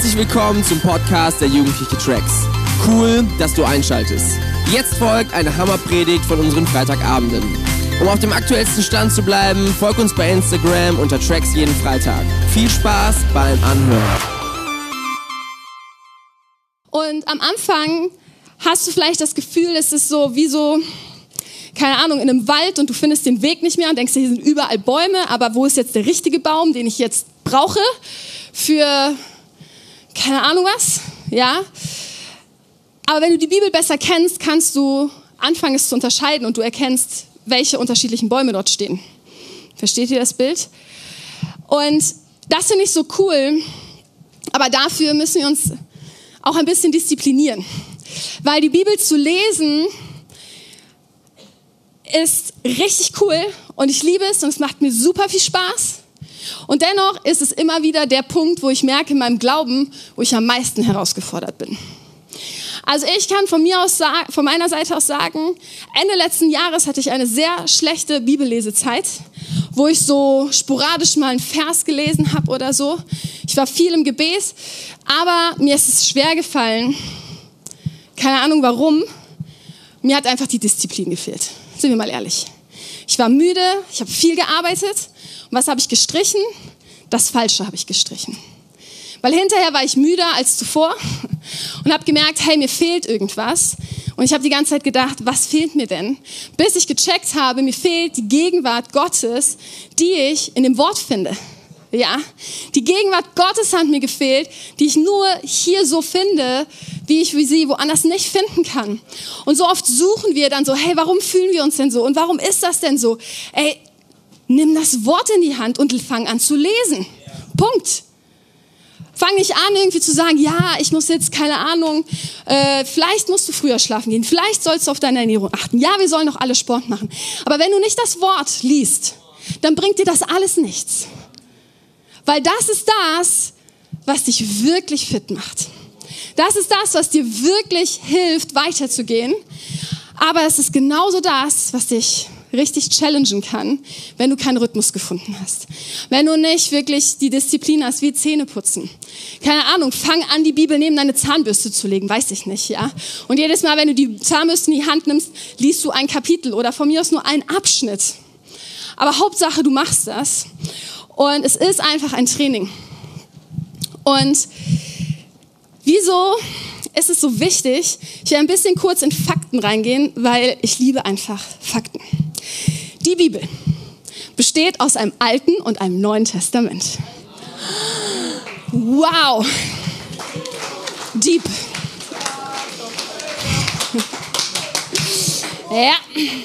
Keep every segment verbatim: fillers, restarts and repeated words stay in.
Herzlich willkommen zum Podcast der Jugendliche Tracks. Cool, dass du einschaltest. Jetzt folgt eine Hammerpredigt von unseren Freitagabenden. Um auf dem aktuellsten Stand zu bleiben, folg uns bei Instagram unter Tracks jeden Freitag. Viel Spaß beim Anhören. Und am Anfang hast du vielleicht das Gefühl, es ist so wie so, keine Ahnung, in einem Wald und du findest den Weg nicht mehr und denkst, hier sind überall Bäume, aber wo ist jetzt der richtige Baum, den ich jetzt brauche für, keine Ahnung was, ja. Aber wenn du die Bibel besser kennst, kannst du anfangen, es zu unterscheiden und du erkennst, welche unterschiedlichen Bäume dort stehen. Versteht ihr das Bild? Und das finde ich so cool, aber dafür müssen wir uns auch ein bisschen disziplinieren. Weil die Bibel zu lesen ist richtig cool und ich liebe es und es macht mir super viel Spaß. Und dennoch ist es immer wieder der Punkt, wo ich merke in meinem Glauben, wo ich am meisten herausgefordert bin. Also ich kann von mir aus sagen, von meiner Seite aus sagen, Ende letzten Jahres hatte ich eine sehr schlechte Bibellesezeit, wo ich so sporadisch mal einen Vers gelesen habe oder so. Ich war viel im Gebet, aber mir ist es schwer gefallen. Keine Ahnung warum. Mir hat einfach die Disziplin gefehlt. Sind wir mal ehrlich. Ich war müde, ich habe viel gearbeitet. Und was habe ich gestrichen? Das Falsche habe ich gestrichen. Weil hinterher war ich müder als zuvor und habe gemerkt, hey, mir fehlt irgendwas. Und ich habe die ganze Zeit gedacht, was fehlt mir denn? Bis ich gecheckt habe, mir fehlt die Gegenwart Gottes, die ich in dem Wort finde. Ja, die Gegenwart Gottes hat mir gefehlt, die ich nur hier so finde, wie ich sie woanders nicht finden kann. Und so oft suchen wir dann so, hey, warum fühlen wir uns denn so? Und warum ist das denn so? Ey, nimm das Wort in die Hand und fang an zu lesen. Ja. Punkt. Fang nicht an, irgendwie zu sagen, ja, ich muss jetzt, keine Ahnung, äh, vielleicht musst du früher schlafen gehen, vielleicht sollst du auf deine Ernährung achten. Ja, wir sollen doch alle Sport machen. Aber wenn du nicht das Wort liest, dann bringt dir das alles nichts. Weil das ist das, was dich wirklich fit macht. Das ist das, was dir wirklich hilft, weiterzugehen. Aber es ist genauso das, was dich richtig challengen kann, wenn du keinen Rhythmus gefunden hast. Wenn du nicht wirklich die Disziplin hast, wie Zähne putzen. Keine Ahnung, fang an, die Bibel neben deine Zahnbürste zu legen, weiß ich nicht, ja. Und jedes Mal, wenn du die Zahnbürste in die Hand nimmst, liest du ein Kapitel oder von mir aus nur einen Abschnitt. Aber Hauptsache, du machst das. Und es ist einfach ein Training. Und wieso ist es so wichtig? Ich will ein bisschen kurz in Fakten reingehen, weil ich liebe einfach Fakten. Die Bibel besteht aus einem Alten und einem Neuen Testament. Wow! Deep. Ja.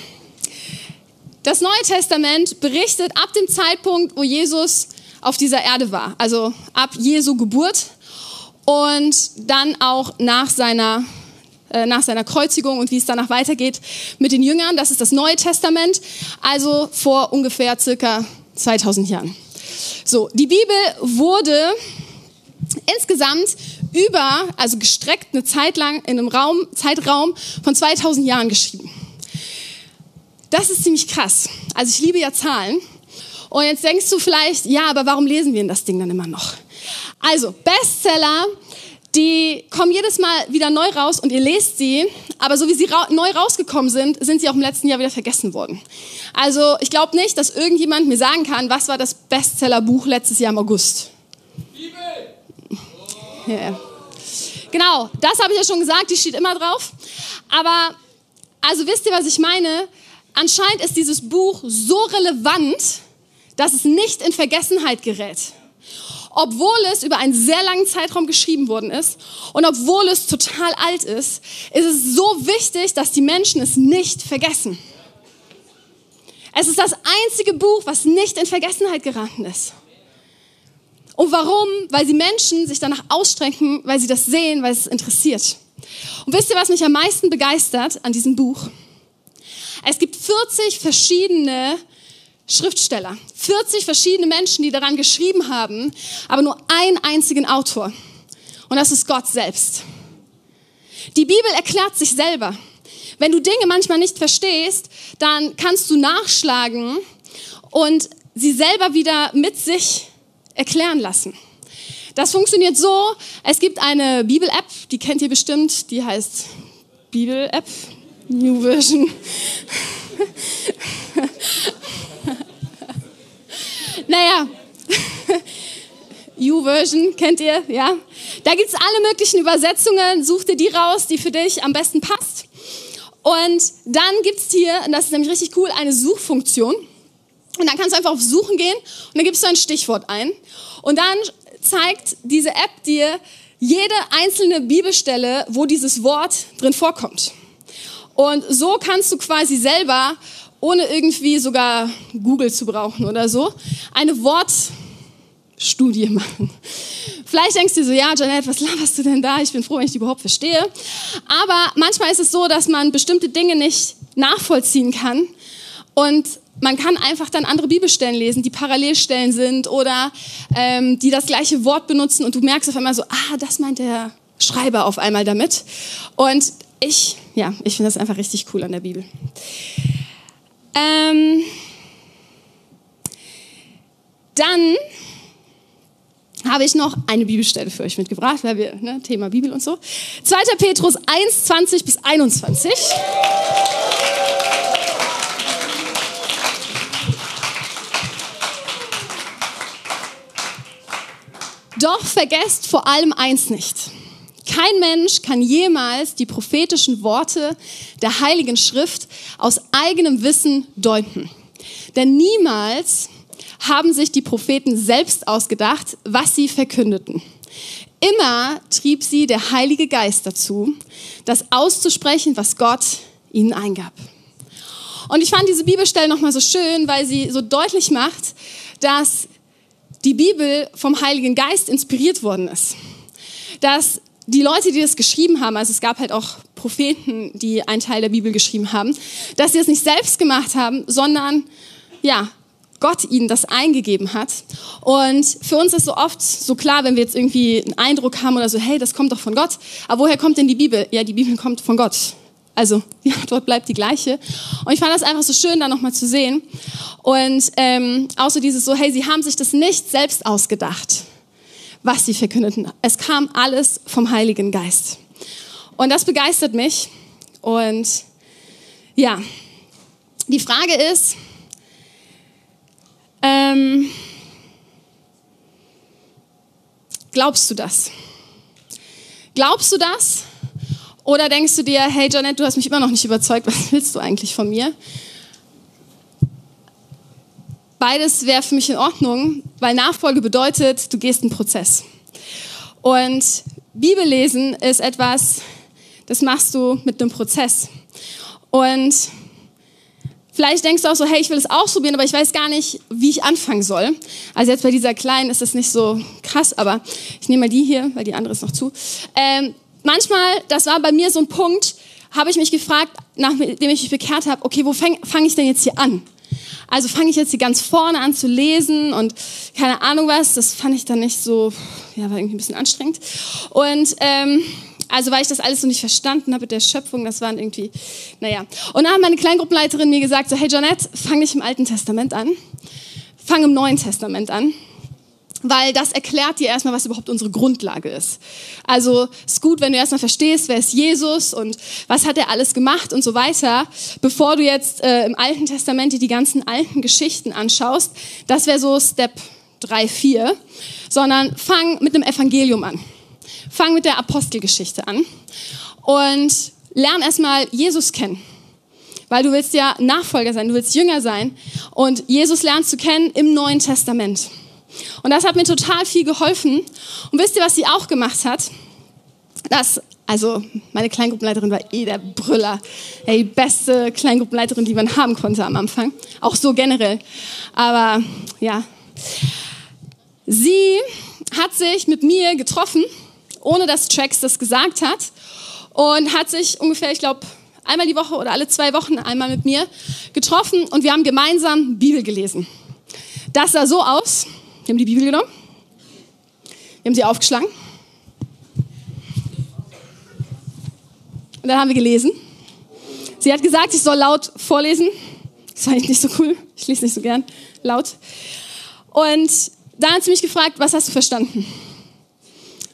Das Neue Testament berichtet ab dem Zeitpunkt, wo Jesus auf dieser Erde war, also ab Jesu Geburt und dann auch nach seiner, äh, nach seiner Kreuzigung und wie es danach weitergeht mit den Jüngern. Das ist das Neue Testament, also vor ungefähr circa zweitausend Jahren. So, die Bibel wurde insgesamt über, also gestreckt eine Zeit lang in einem Raum, Zeitraum von zweitausend Jahren geschrieben. Das ist ziemlich krass. Also ich liebe ja Zahlen. Und jetzt denkst du vielleicht, ja, aber warum lesen wir denn das Ding dann immer noch? Also Bestseller, die kommen jedes Mal wieder neu raus und ihr lest sie. Aber so wie sie ra- neu rausgekommen sind, sind sie auch im letzten Jahr wieder vergessen worden. Also ich glaube nicht, dass irgendjemand mir sagen kann, was war das Bestsellerbuch letztes Jahr im August? Bibel! Oh. Ja. Genau, das habe ich ja schon gesagt, die steht immer drauf. Aber also wisst ihr, was ich meine? Anscheinend ist dieses Buch so relevant, dass es nicht in Vergessenheit gerät. Obwohl es über einen sehr langen Zeitraum geschrieben worden ist und obwohl es total alt ist, ist es so wichtig, dass die Menschen es nicht vergessen. Es ist das einzige Buch, was nicht in Vergessenheit geraten ist. Und warum? Weil die Menschen sich danach ausstrecken, weil sie das sehen, weil es interessiert. Und wisst ihr, was mich am meisten begeistert an diesem Buch? Es gibt vierzig verschiedene Schriftsteller, vierzig verschiedene Menschen, die daran geschrieben haben, aber nur einen einzigen Autor. Und das ist Gott selbst. Die Bibel erklärt sich selber. Wenn du Dinge manchmal nicht verstehst, dann kannst du nachschlagen und sie selber wieder mit sich erklären lassen. Das funktioniert so, es gibt eine Bibel-App, die kennt ihr bestimmt, die heißt Bibel-App, New Version. Naja, U-Version kennt ihr, ja. Da gibt es alle möglichen Übersetzungen, such dir die raus, die für dich am besten passt. Und dann gibt es hier, und das ist nämlich richtig cool, eine Suchfunktion. Und dann kannst du einfach auf Suchen gehen und dann gibst du ein Stichwort ein. Und dann zeigt diese App dir jede einzelne Bibelstelle, wo dieses Wort drin vorkommt. Und so kannst du quasi selber, ohne irgendwie sogar Google zu brauchen oder so, eine Wortstudie machen. Vielleicht denkst du so, ja, Janette, was laberst du denn da? Ich bin froh, wenn ich die überhaupt verstehe. Aber manchmal ist es so, dass man bestimmte Dinge nicht nachvollziehen kann und man kann einfach dann andere Bibelstellen lesen, die Parallelstellen sind oder ähm, die das gleiche Wort benutzen und du merkst auf einmal so, ah, das meint der Schreiber auf einmal damit. Und ich, ja, ich finde das einfach richtig cool an der Bibel. Ähm, dann habe ich noch eine Bibelstelle für euch mitgebracht, weil wir, ne, Thema Bibel und so. zweiter Petrus eins, zwanzig bis einundzwanzig. Doch vergesst vor allem eins nicht. Kein Mensch kann jemals die prophetischen Worte der Heiligen Schrift aus eigenem Wissen deuten. Denn niemals haben sich die Propheten selbst ausgedacht, was sie verkündeten. Immer trieb sie der Heilige Geist dazu, das auszusprechen, was Gott ihnen eingab. Und ich fand diese Bibelstelle nochmal so schön, weil sie so deutlich macht, dass die Bibel vom Heiligen Geist inspiriert worden ist. Dass die Leute, die das geschrieben haben, also es gab halt auch Propheten, die einen Teil der Bibel geschrieben haben, dass sie es nicht selbst gemacht haben, sondern ja, Gott ihnen das eingegeben hat. Und für uns ist so oft so klar, wenn wir jetzt irgendwie einen Eindruck haben oder so, hey, das kommt doch von Gott. Aber woher kommt denn die Bibel? Ja, die Bibel kommt von Gott. Also die Antwort bleibt die gleiche. Und ich fand das einfach so schön, da nochmal zu sehen. Und ähm, auch so dieses so, hey, sie haben sich das nicht selbst ausgedacht, was sie verkündeten. Es kam alles vom Heiligen Geist. Und das begeistert mich. Und ja, die Frage ist, ähm, glaubst du das? Glaubst du das? Oder denkst du dir, hey Janette, du hast mich immer noch nicht überzeugt, was willst du eigentlich von mir? Beides wäre für mich in Ordnung, weil Nachfolge bedeutet, du gehst einen Prozess. Und Bibellesen ist etwas, das machst du mit einem Prozess. Und vielleicht denkst du auch so, hey, ich will es ausprobieren, aber ich weiß gar nicht, wie ich anfangen soll. Also jetzt bei dieser kleinen ist das nicht so krass, aber ich nehme mal die hier, weil die andere ist noch zu. Ähm, manchmal, das war bei mir so ein Punkt, habe ich mich gefragt, nachdem ich mich bekehrt habe, okay, wo fange fang ich denn jetzt hier an? Also fange ich jetzt hier ganz vorne an zu lesen und keine Ahnung was, das fand ich dann nicht so, ja, war irgendwie ein bisschen anstrengend. Und ähm, also weil ich das alles so nicht verstanden habe mit der Schöpfung, das waren irgendwie, naja. Und dann hat meine Kleingruppenleiterin mir gesagt, so, hey Janette, fang nicht im Alten Testament an, fang im Neuen Testament an. Weil das erklärt dir erstmal, was überhaupt unsere Grundlage ist. Also es ist gut, wenn du erstmal verstehst, wer ist Jesus und was hat er alles gemacht und so weiter, bevor du jetzt äh, im Alten Testament dir die ganzen alten Geschichten anschaust. Das wäre so Step drei, vier. Sondern fang mit dem Evangelium an. Fang mit der Apostelgeschichte an und lern erstmal Jesus kennen. Weil du willst ja Nachfolger sein, du willst Jünger sein und Jesus lernst du kennen im Neuen Testament. Und das hat mir total viel geholfen. Und wisst ihr, was sie auch gemacht hat? Das, also meine Kleingruppenleiterin war eh der Brüller. Die beste Kleingruppenleiterin, die man haben konnte am Anfang. Auch so generell. Aber ja, sie hat sich mit mir getroffen, ohne dass Trax das gesagt hat. Und hat sich ungefähr, ich glaube, einmal die Woche oder alle zwei Wochen einmal mit mir getroffen. Und wir haben gemeinsam Bibel gelesen. Das sah so aus. Wir haben die Bibel genommen, wir haben sie aufgeschlagen und dann haben wir gelesen. Sie hat gesagt, ich soll laut vorlesen. Das war eigentlich nicht so cool, ich lese nicht so gern laut. Und dann hat sie mich gefragt, was hast du verstanden?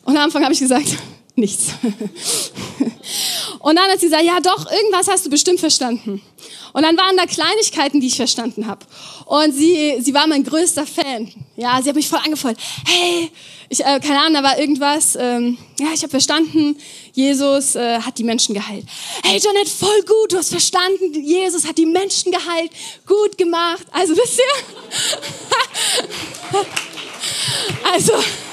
Und am Anfang habe ich gesagt, nichts. Und dann hat sie gesagt, ja doch, irgendwas hast du bestimmt verstanden. Und dann waren da Kleinigkeiten, die ich verstanden habe. Und sie, sie war mein größter Fan. Ja, sie hat mich voll angefeuert. Hey, ich, äh, keine Ahnung, da war irgendwas. Ähm, ja, ich habe verstanden, Jesus äh, hat die Menschen geheilt. Hey, Janette, voll gut, du hast verstanden, Jesus hat die Menschen geheilt. Gut gemacht. Also, wisst ihr? Also,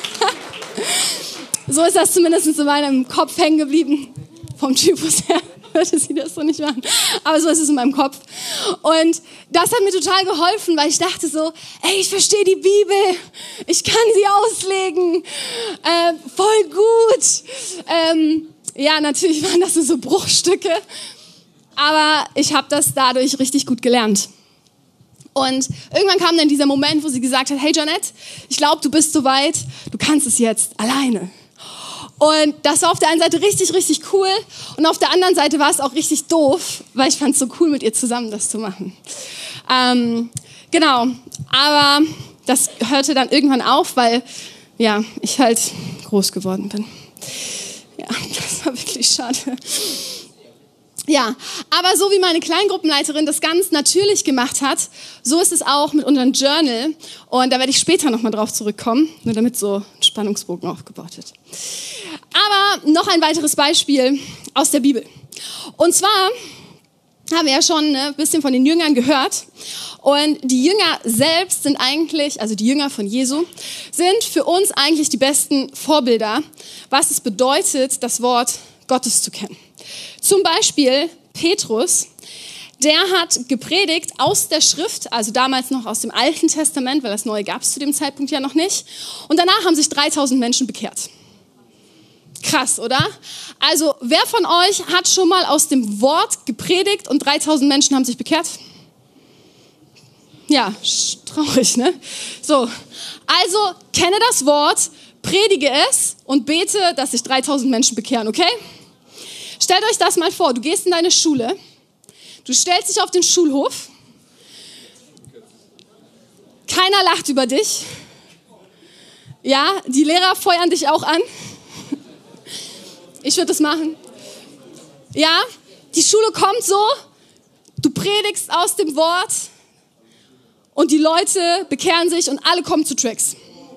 so ist das zumindest in meinem Kopf hängen geblieben. Vom Typus her würde sie das so nicht machen. Aber so ist es in meinem Kopf. Und das hat mir total geholfen, weil ich dachte so, ey, ich verstehe die Bibel. Ich kann sie auslegen. Äh, voll gut. Ähm, ja, natürlich waren das so Bruchstücke. Aber ich habe das dadurch richtig gut gelernt. Und irgendwann kam dann dieser Moment, wo sie gesagt hat, hey Janette, ich glaube, du bist soweit. Du kannst es jetzt alleine. Und das war auf der einen Seite richtig, richtig cool. Und auf der anderen Seite war es auch richtig doof, weil ich fand es so cool, mit ihr zusammen das zu machen. Ähm, genau, aber das hörte dann irgendwann auf, weil ja, ich halt groß geworden bin. Ja, das war wirklich schade. Ja, aber so wie meine Kleingruppenleiterin das ganz natürlich gemacht hat, so ist es auch mit unserem Journal. Und da werde ich später nochmal drauf zurückkommen, nur damit so ein Spannungsbogen aufgebaut wird. Aber noch ein weiteres Beispiel aus der Bibel. Und zwar haben wir ja schon ein bisschen von den Jüngern gehört. Und die Jünger selbst sind eigentlich, also die Jünger von Jesu, sind für uns eigentlich die besten Vorbilder, was es bedeutet, das Wort Gottes zu kennen. Zum Beispiel Petrus, der hat gepredigt aus der Schrift, also damals noch aus dem Alten Testament, weil das Neue gab es zu dem Zeitpunkt ja noch nicht. Und danach haben sich dreitausend Menschen bekehrt. Krass, oder? Also wer von euch hat schon mal aus dem Wort gepredigt und dreitausend Menschen haben sich bekehrt? Ja, traurig, ne? So, also kenne das Wort, predige es und bete, dass sich dreitausend Menschen bekehren, okay? Stellt euch das mal vor, du gehst in deine Schule, du stellst dich auf den Schulhof, keiner lacht über dich, ja, die Lehrer feuern dich auch an. Ich würde das machen. Ja, die Schule kommt so, du predigst aus dem Wort und die Leute bekehren sich und alle kommen zu Tracks.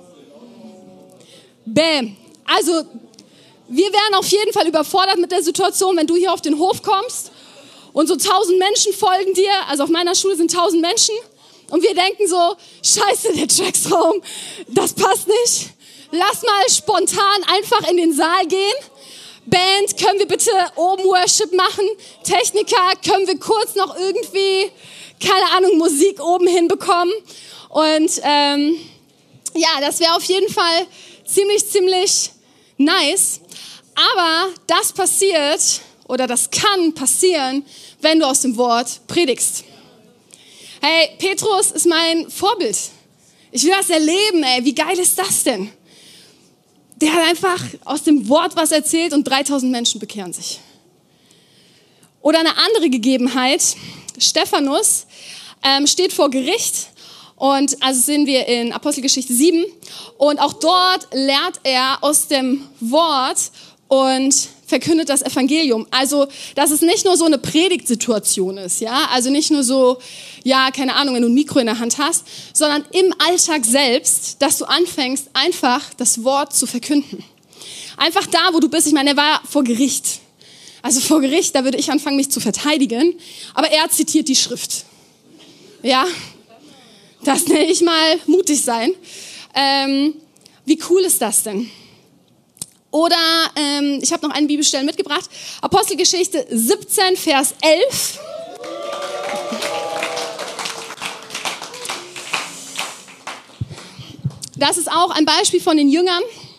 Bäm. Also, wir wären auf jeden Fall überfordert mit der Situation, wenn du hier auf den Hof kommst und so tausend Menschen folgen dir. Also auf meiner Schule sind tausend Menschen und wir denken so, scheiße, der Tracksraum, das passt nicht. Lass mal spontan einfach in den Saal gehen. Band, können wir bitte oben Worship machen? Techniker, können wir kurz noch irgendwie, keine Ahnung, Musik oben hinbekommen? Und ähm, ja, das wäre auf jeden Fall ziemlich, ziemlich nice. Aber das passiert oder das kann passieren, wenn du aus dem Wort predigst. Hey, Petrus ist mein Vorbild. Ich will das erleben, ey. Wie geil ist das denn? Der hat einfach aus dem Wort was erzählt und dreitausend Menschen bekehren sich. Oder eine andere Gegebenheit, Stephanus ähm, steht vor Gericht und also sind wir in Apostelgeschichte sieben und auch dort lehrt er aus dem Wort und verkündet das Evangelium. Also, dass es nicht nur so eine Predigtsituation ist, ja, also nicht nur so, ja, keine Ahnung, wenn du ein Mikro in der Hand hast, sondern im Alltag selbst, dass du anfängst, einfach das Wort zu verkünden. Einfach da, wo du bist. Ich meine, er war vor Gericht. Also vor Gericht, da würde ich anfangen, mich zu verteidigen. Aber er zitiert die Schrift. Ja, das nenne ich mal mutig sein. Ähm, wie cool ist das denn? Oder ähm, ich habe noch eine Bibelstelle mitgebracht. Apostelgeschichte siebzehn, Vers elf. Das ist auch ein Beispiel von den Jüngern.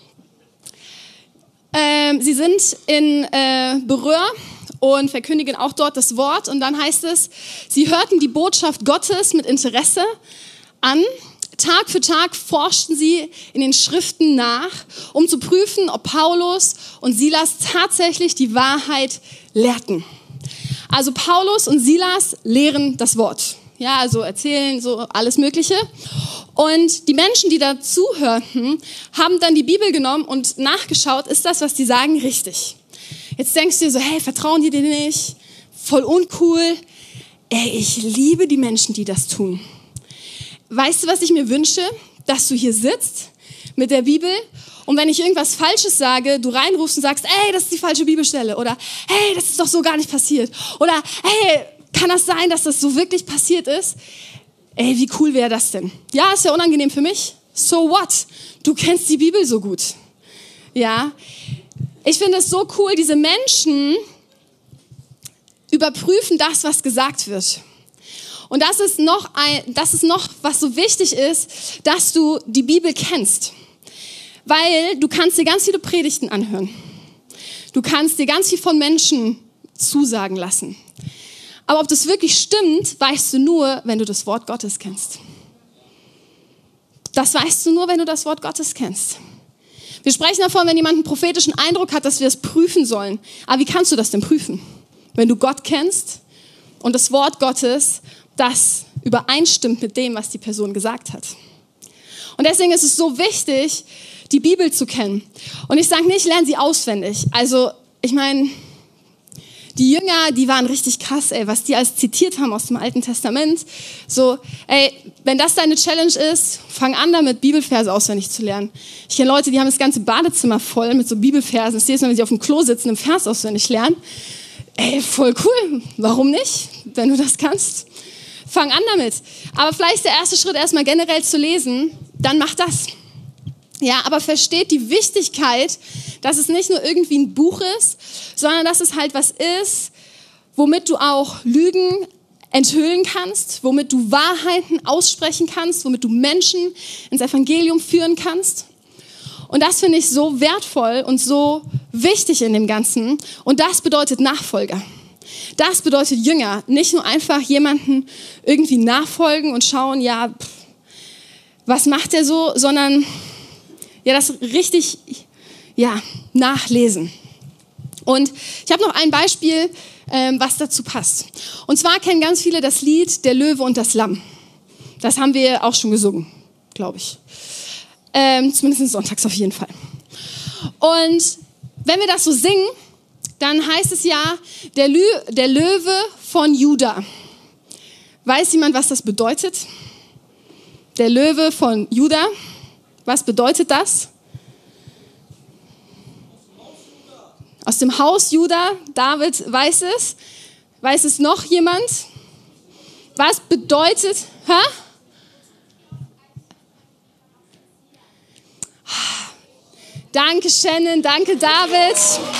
Ähm, sie sind in äh, Beröa und verkündigen auch dort das Wort. Und dann heißt es, sie hörten die Botschaft Gottes mit Interesse an. Tag für Tag forschten sie in den Schriften nach, um zu prüfen, ob Paulus und Silas tatsächlich die Wahrheit lehrten. Also Paulus und Silas lehren das Wort. Ja, also erzählen so alles Mögliche. Und die Menschen, die da zuhörten, haben dann die Bibel genommen und nachgeschaut, ist das, was die sagen, richtig? Jetzt denkst du dir so, hey, vertrauen die dir nicht? Voll uncool. Ey, ich liebe die Menschen, die das tun. Weißt du, was ich mir wünsche? Dass du hier sitzt mit der Bibel und wenn ich irgendwas Falsches sage, du reinrufst und sagst, ey, das ist die falsche Bibelstelle oder hey, das ist doch so gar nicht passiert oder hey, kann das sein, dass das so wirklich passiert ist? Ey, wie cool wäre das denn? Ja, ist ja unangenehm für mich. So what? Du kennst die Bibel so gut. Ja, ich finde es so cool, diese Menschen überprüfen das, was gesagt wird. Und das ist noch ein, das ist noch, was so wichtig ist, dass du die Bibel kennst. Weil du kannst dir ganz viele Predigten anhören. Du kannst dir ganz viel von Menschen zusagen lassen. Aber ob das wirklich stimmt, weißt du nur, wenn du das Wort Gottes kennst. Das weißt du nur, wenn du das Wort Gottes kennst. Wir sprechen davon, wenn jemand einen prophetischen Eindruck hat, dass wir es prüfen sollen. Aber wie kannst du das denn prüfen? Wenn du Gott kennst und das Wort Gottes, das übereinstimmt mit dem, was die Person gesagt hat. Und deswegen ist es so wichtig, die Bibel zu kennen. Und ich sage nicht, lerne sie auswendig. Also, ich meine, die Jünger, die waren richtig krass, ey, was die alles zitiert haben aus dem Alten Testament. So, ey, wenn das deine Challenge ist, fang an damit, Bibelverse auswendig zu lernen. Ich kenne Leute, die haben das ganze Badezimmer voll mit so Bibelversen. Das jedes Mal, wenn sie auf dem Klo sitzen, einen Vers auswendig lernen. Ey, voll cool. Warum nicht, wenn du das kannst? Fang an damit. Aber vielleicht ist der erste Schritt, erstmal generell zu lesen, dann mach das. Ja, aber versteht die Wichtigkeit, dass es nicht nur irgendwie ein Buch ist, sondern dass es halt was ist, womit du auch Lügen enthüllen kannst, womit du Wahrheiten aussprechen kannst, womit du Menschen ins Evangelium führen kannst. Und das finde ich so wertvoll und so wichtig in dem Ganzen. Und das bedeutet Nachfolger. Das bedeutet Jünger. Nicht nur einfach jemanden irgendwie nachfolgen und schauen, ja, pff, was macht er so, sondern ja, das richtig ja, nachlesen. Und ich habe noch ein Beispiel, ähm, was dazu passt. Und zwar kennen ganz viele das Lied Der Löwe und das Lamm. Das haben wir auch schon gesungen, glaube ich. Ähm, zumindest sonntags auf jeden Fall. Und wenn wir das so singen, dann heißt es ja, der, Lö- der Löwe von Juda. Weiß jemand, was das bedeutet? Der Löwe von Juda. Was bedeutet das? Aus dem Haus Juda. David weiß es. Weiß es noch jemand? Was bedeutet? Hä? Danke Shannon, danke David.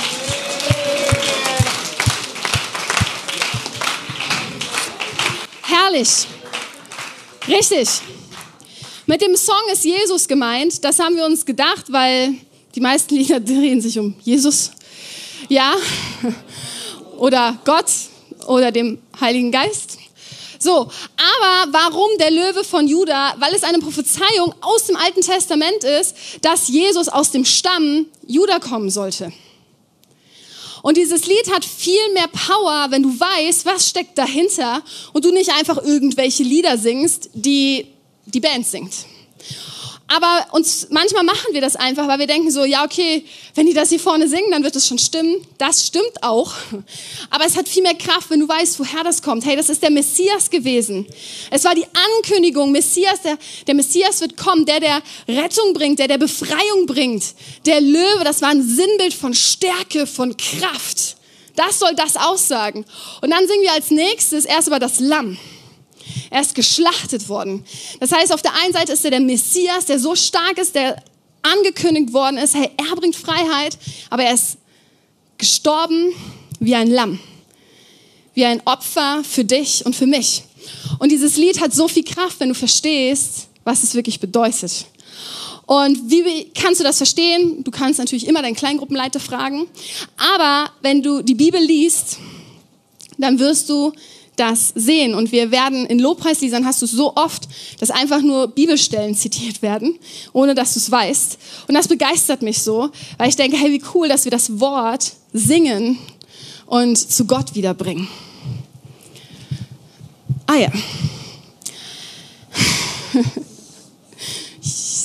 Herrlich. Richtig. Mit dem Song ist Jesus gemeint. Das haben wir uns gedacht, weil die meisten Lieder drehen sich um Jesus. Ja. Oder Gott oder dem Heiligen Geist. So, aber warum der Löwe von Juda? Weil es eine Prophezeiung aus dem Alten Testament ist, dass Jesus aus dem Stamm Juda kommen sollte. Und dieses Lied hat viel mehr Power, wenn du weißt, was steckt dahinter und du nicht einfach irgendwelche Lieder singst, die die Band singt. Aber uns, manchmal machen wir das einfach, weil wir denken so, ja okay, wenn die das hier vorne singen, dann wird es schon stimmen. Das stimmt auch. Aber es hat viel mehr Kraft, wenn du weißt, woher das kommt. Hey, das ist der Messias gewesen. Es war die Ankündigung, Messias, der, der Messias wird kommen, der, der Rettung bringt, der, der Befreiung bringt. Der Löwe, das war ein Sinnbild von Stärke, von Kraft. Das soll das aussagen. Und dann singen wir als nächstes erst über das Lamm. Er ist geschlachtet worden. Das heißt, auf der einen Seite ist er der Messias, der so stark ist, der angekündigt worden ist, hey, er bringt Freiheit, aber er ist gestorben wie ein Lamm. Wie ein Opfer für dich und für mich. Und dieses Lied hat so viel Kraft, wenn du verstehst, was es wirklich bedeutet. Und wie kannst du das verstehen? Du kannst natürlich immer deinen Kleingruppenleiter fragen. Aber wenn du die Bibel liest, dann wirst du das sehen. Und wir werden in Lobpreisliedern hast du es so oft, dass einfach nur Bibelstellen zitiert werden, ohne dass du es weißt. Und das begeistert mich so, weil ich denke, hey, wie cool, dass wir das Wort singen und zu Gott wiederbringen. Ah ja.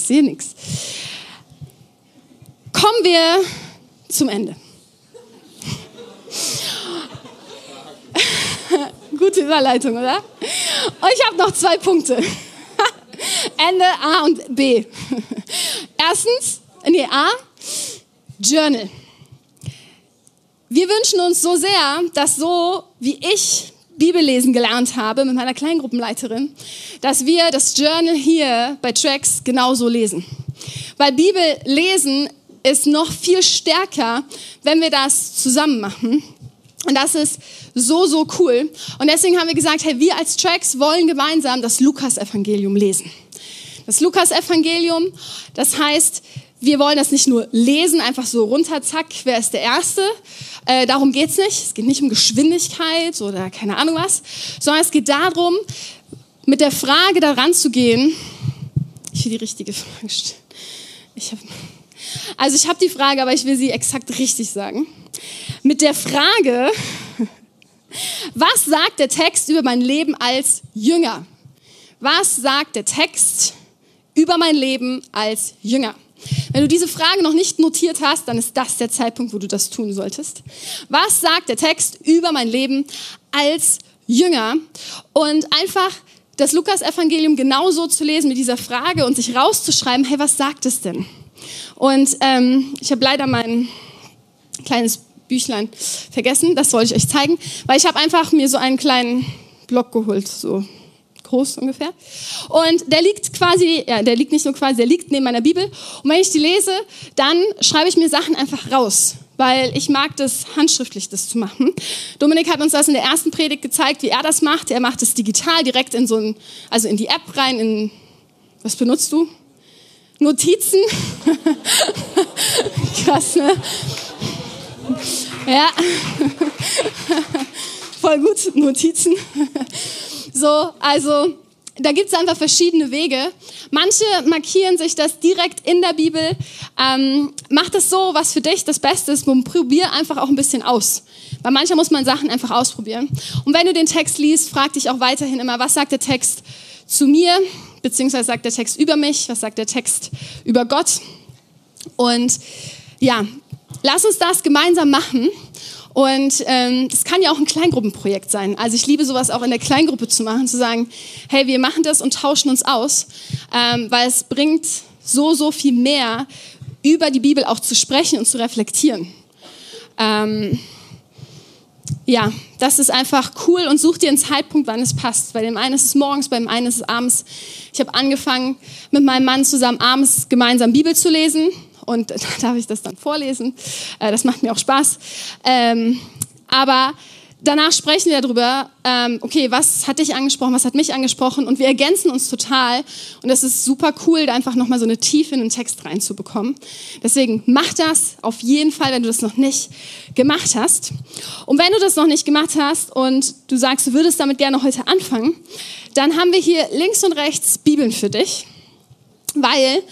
sehe nichts. Kommen wir zum Ende. Gute Überleitung, oder? Und ich habe noch zwei Punkte. Ende A und B. Erstens, nee, A, Journal. Wir wünschen uns so sehr, dass so wie ich Bibellesen gelernt habe mit meiner Kleingruppenleiterin, dass wir das Journal hier bei Tracks genauso lesen. Weil Bibellesen ist noch viel stärker, wenn wir das zusammen machen. Und das ist so, so cool. Und deswegen haben wir gesagt, hey, wir als Tracks wollen gemeinsam das Lukas-Evangelium lesen. Das Lukas-Evangelium, das heißt, wir wollen das nicht nur lesen, einfach so runter, zack, wer ist der Erste? Äh, darum geht's nicht. Es geht nicht um Geschwindigkeit oder keine Ahnung was, sondern es geht darum, mit der Frage da ranzugehen. Ich will die richtige Frage stellen. Ich hab, also ich habe die Frage, aber ich will sie exakt richtig sagen. Mit der Frage, was sagt der Text über mein Leben als Jünger? Was sagt der Text über mein Leben als Jünger? Wenn du diese Frage noch nicht notiert hast, dann ist das der Zeitpunkt, wo du das tun solltest. Was sagt der Text über mein Leben als Jünger? Und einfach das Lukas-Evangelium genauso zu lesen mit dieser Frage und sich rauszuschreiben, hey, was sagt es denn? Und ähm, ich habe leider mein kleines Büchlein vergessen, das wollte ich euch zeigen, weil ich habe einfach mir so einen kleinen Block geholt, so groß ungefähr. Und der liegt quasi, ja, der liegt nicht nur quasi, der liegt neben meiner Bibel. Und wenn ich die lese, dann schreibe ich mir Sachen einfach raus, weil ich mag das handschriftlich, das zu machen. Dominik hat uns das in der ersten Predigt gezeigt, wie er das macht. Er macht es digital direkt in so ein, also in die App rein, in, was benutzt du? Notizen. Krass, ne? Ja. Voll gut, Notizen. So, also da gibt es einfach verschiedene Wege. Manche markieren sich das direkt in der Bibel. Ähm, mach das so, was für dich das Beste ist. Und probier einfach auch ein bisschen aus. Weil manchmal muss man Sachen einfach ausprobieren. Und wenn du den Text liest, frag dich auch weiterhin immer, was sagt der Text zu mir? Beziehungsweise sagt der Text über mich? Was sagt der Text über Gott? Und ja, lass uns das gemeinsam machen. Und ähm, das kann ja auch ein Kleingruppenprojekt sein. Also ich liebe sowas auch in der Kleingruppe zu machen, zu sagen, hey, wir machen das und tauschen uns aus, ähm, weil es bringt so, so viel mehr, über die Bibel auch zu sprechen und zu reflektieren. Ähm, ja, das ist einfach cool und such dir einen Zeitpunkt, wann es passt. Bei dem einen ist es morgens, bei dem einen ist es abends. Ich habe angefangen, mit meinem Mann zusammen abends gemeinsam Bibel zu lesen. Und da darf ich das dann vorlesen. Das macht mir auch Spaß. Ähm, aber danach sprechen wir darüber, ähm, okay, was hat dich angesprochen, was hat mich angesprochen? Und wir ergänzen uns total. Und das ist super cool, da einfach nochmal so eine Tiefe in den Text reinzubekommen. Deswegen mach das auf jeden Fall, wenn du das noch nicht gemacht hast. Und wenn du das noch nicht gemacht hast und du sagst, du würdest damit gerne heute anfangen, dann haben wir hier links und rechts Bibeln für dich. Weil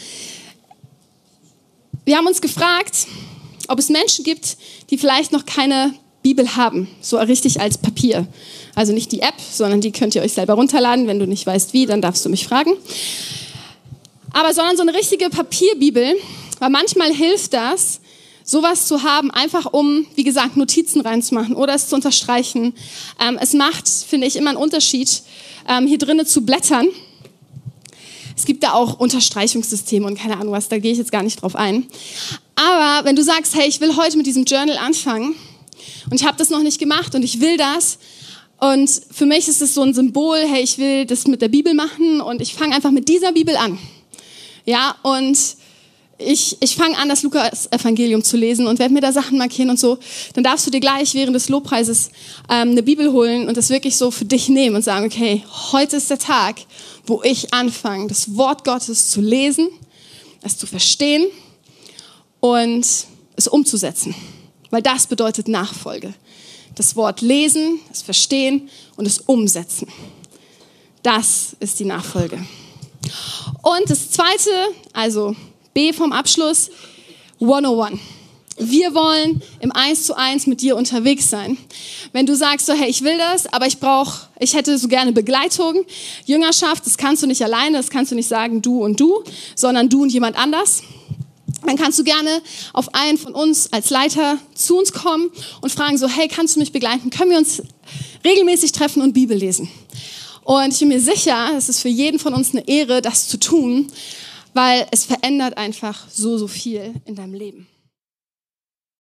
wir haben uns gefragt, ob es Menschen gibt, die vielleicht noch keine Bibel haben, so richtig als Papier. Also nicht die App, sondern die könnt ihr euch selber runterladen. Wenn du nicht weißt wie, dann darfst du mich fragen. Aber sondern so eine richtige Papierbibel, weil manchmal hilft das, sowas zu haben, einfach um, wie gesagt, Notizen reinzumachen oder es zu unterstreichen. Ähm, es macht, finde ich, immer einen Unterschied, ähm, hier drinnen zu blättern. Es gibt da auch Unterstreichungssysteme und keine Ahnung was, da gehe ich jetzt gar nicht drauf ein. Aber wenn du sagst, hey, ich will heute mit diesem Journal anfangen und ich habe das noch nicht gemacht und ich will das und für mich ist es so ein Symbol, hey, ich will das mit der Bibel machen und ich fange einfach mit dieser Bibel an. Ja, und ich, ich fange an, das Lukas-Evangelium zu lesen und werde mir da Sachen markieren und so, dann darfst du dir gleich während des Lobpreises ähm, eine Bibel holen und das wirklich so für dich nehmen und sagen, okay, heute ist der Tag, wo ich anfange, das Wort Gottes zu lesen, es zu verstehen und es umzusetzen. Weil das bedeutet Nachfolge. Das Wort lesen, es verstehen und es umsetzen. Das ist die Nachfolge. Und das Zweite, also B vom Abschluss, hundertundeins. Wir wollen im eins zu eins mit dir unterwegs sein. Wenn du sagst, so, hey, ich will das, aber ich brauche ich hätte so gerne Begleitung. Jüngerschaft, das kannst du nicht alleine, das kannst du nicht sagen, du und du, sondern du und jemand anders. Dann kannst du gerne auf einen von uns als Leiter zu uns kommen und fragen so, hey, kannst du mich begleiten? Können wir uns regelmäßig treffen und Bibel lesen? Und ich bin mir sicher, es ist für jeden von uns eine Ehre, das zu tun, weil es verändert einfach so, so viel in deinem Leben.